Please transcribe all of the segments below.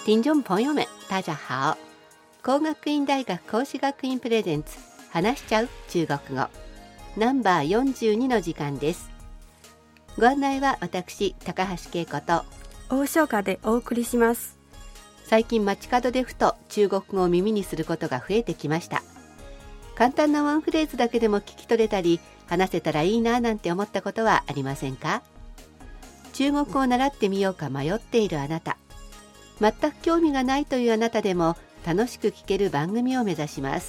听众朋友们大家好。工学院大学講師学院プレゼンツ話しちゃう中国語ナンバー42の時間です。ご案内は私高橋恵子と大正華でお送りします。 最近街角でふと中国語を耳にすることが増えてきました。簡単なワンフレーズだけでも聞き取れたり話せたらいいななんて思ったことはありませんか？中国語を習ってみようか迷っているあなた、全く興味がないというあなたでも楽しく聞ける番組を目指します。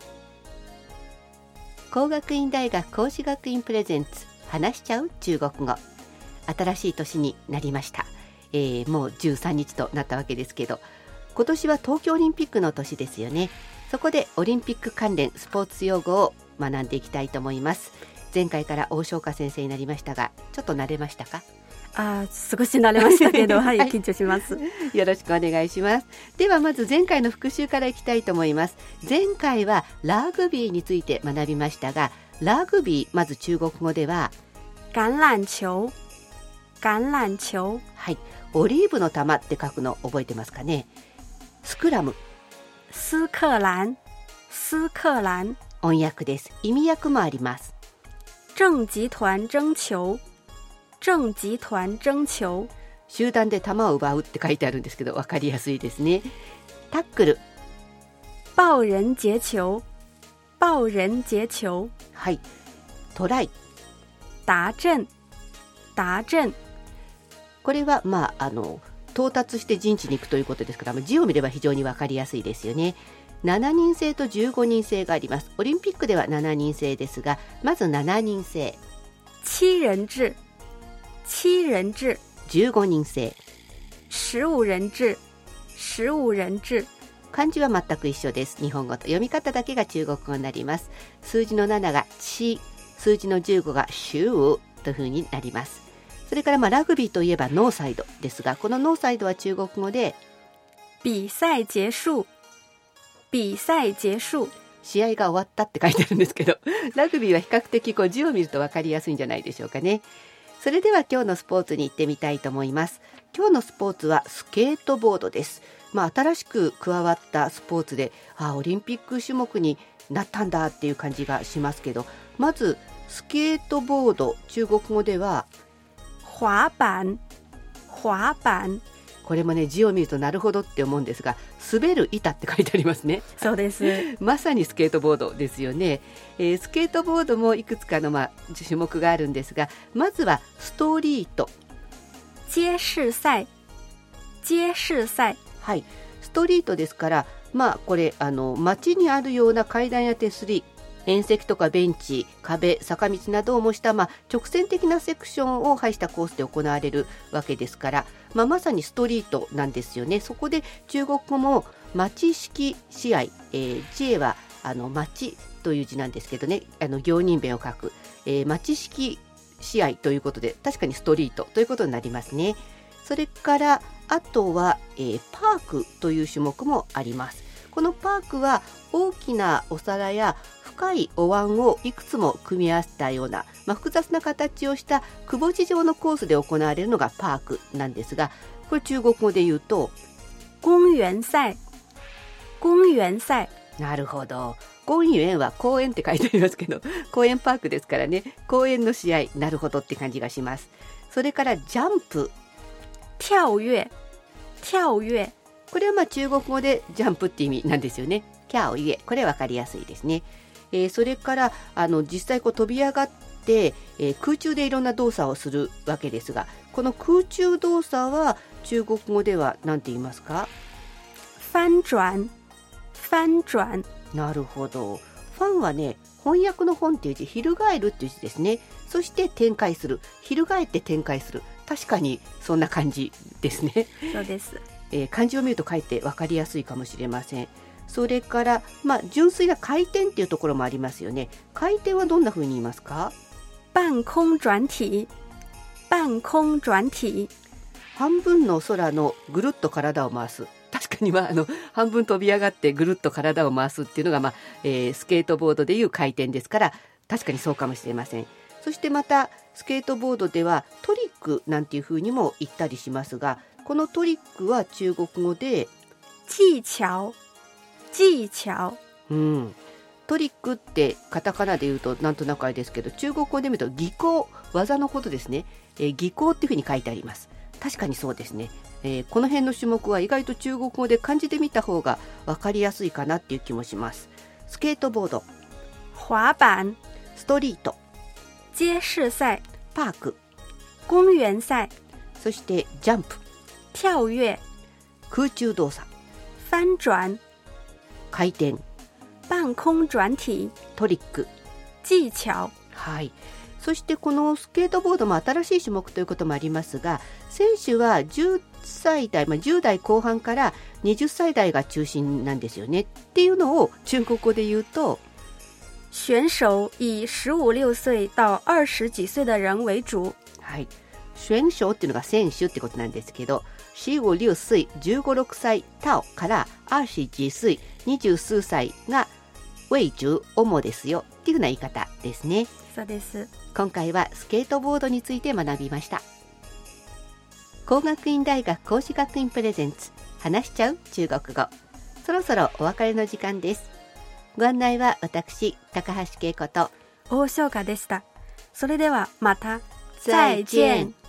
工学院大学講師学院プレゼンツ話しちゃう中国語。新しい年になりました。もう13日となったわけですけど、今年は東京オリンピックの年ですよね。そこでオリンピック関連スポーツ用語を学んでいきたいと思います。前回から大正華先生になりましたが、ちょっと慣れましたか？ 少し慣れましたけど、はい、緊張します。 よろしくお願いします。ではまず前回の復習からいきたいと思います。前回はラグビーについて学びましたが、ラグビー、まず中国語では橄榄球、橄榄球、 はい、オリーブの玉って書くの覚えてますかね。スクラム、 斯克蘭、斯克蘭、 音訳です。意味訳もあります。 正集團爭球、正集團爭球、 集団で球を奪うって書いてあるんですけど、分かりやすいですね。タックル、 抱人截球、抱人截球、 はい、トライ、 達陣、達陣、 これは到達して陣地に行くということですから、字を見れば非常に分かりやすいですよね。7人制と15人制があります。オリンピックでは7人制ですが、まず7人制、 七人制、七人制、 15人制、 15人制、15人制。 漢字は全く一緒です。日本語と読み方だけが中国語になります。数字の7が七、数字の15が15というふうになります。それからラグビーといえばノーサイドですが、このノーサイドは中国語で比賽結束、比賽結束、 試合が終わったって書いてあるんですけど、ラグビーは比較的字を見ると分かりやすいんじゃないでしょうかね。それでは今日のスポーツに行ってみたいと思います。今日のスポーツはスケートボードです。新しく加わったスポーツで、オリンピック種目になったんだっていう感じがしますけど、まずスケートボード、中国語では滑板、滑板。 これもね、字を見るとなるほどって思うんですが、滑る板って書いてありますね。 そうです。 まさにスケートボードですよね。スケートボードもいくつかの種目があるんですが、まずはストリート、 街市賽、街市賽、 はい、ストリートですから、これ街にあるような階段や手すり、縁石とかベンチ、壁、坂道などを模した、直線的なセクションを配したコースで行われるわけですから、まさにストリートなんですよね。そこで中国語も町式試合、知恵は町という字なんですけどね、行人弁を書く、町式試合ということで、確かにストリートということになりますね。それからあとは、パークという種目もあります。このパークは大きなお皿や深いお椀をいくつも組み合わせたような、複雑な形をしたくぼ地状のコースで行われるのがパークなんですが、これ中国語で言うと公園賽、公園賽。 なるほど。公園は公園って書いてありますけど、公園パークですからね、公園の試合、なるほどって感じがします。それからジャンプ、 跳躍、跳躍。 これは中国語でジャンプって意味なんですよね。跳躍、これ分かりやすいですね。それから実際飛び上がって、空中でいろんな動作をするわけですが、この空中動作は中国語では何て言いますか？ 翻轉、翻轉。 なるほど。ファンはね、翻訳の本っていう字、翻るっていう字ですね。そして展開する、翻って展開する。確かにそんな感じですね。 そうです。 漢字を見ると書いて分かりやすいかもしれません。それから、純粋な回転っていうところもありますよね。回転はどんな風に言いますか？ 半空轉體、半空轉体。 半分の空のぐるっと体を回す。確かに半分飛び上がってぐるっと体を回すっていうのが、スケートボードでいう回転ですから、確かにそうかもしれません。そしてまたスケートボードではトリックなんていう風にも言ったりしますが、 このトリックは中国語で技巧、技巧。 トリックってカタカナで言うとなんとなくあれですけど、中国語で見ると技巧、技のことですね。技巧っていうふうに書いてあります。確かにそうですね。この辺の種目は意外と中国語で漢字で見た方が分かりやすいかなっていう気もします。スケートボード、 滑板、 ストリート、 街市赛、 パーク、 公園赛、 そしてジャンプ、 跳跃、 空中動作、 翻转、 回転、 半空转体、 トリック、 技巧。 はい。そしてこのスケートボードも新しい種目ということもありますが、選手は10歳代、10代後半から20歳代が中心なんですよねっていうのを中国語で言うと、 選手以15、16歳到20幾歲的人為主。 はい。選手っていうのが選手ってことなんですけど、15、16歳、15、6歳到から20幾歳、20数歳が為主、主ですよっていうふうな言い方ですね。 そうです。 今回はスケートボードについて学びました。工学院大学講師学院プレゼンツ、話しちゃう中国語。そろそろお別れの時間です。ご案内は私、高橋恵子と大正華でした。それではまた。再見。